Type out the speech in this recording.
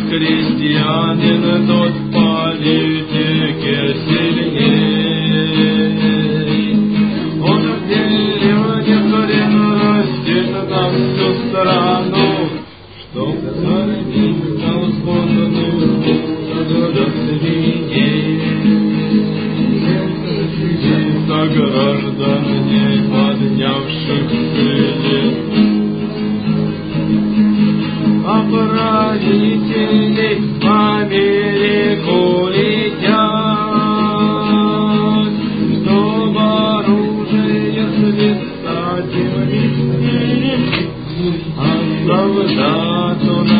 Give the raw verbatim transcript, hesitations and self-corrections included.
крестьянин, тот в политике сильней. Он в деревне хрен растет на всю страну, чтоб кормить колхозную до свиней. Граждане, поднявших цели, а правители в Америку летят, чтоб оружие свистать им везде, а солдату на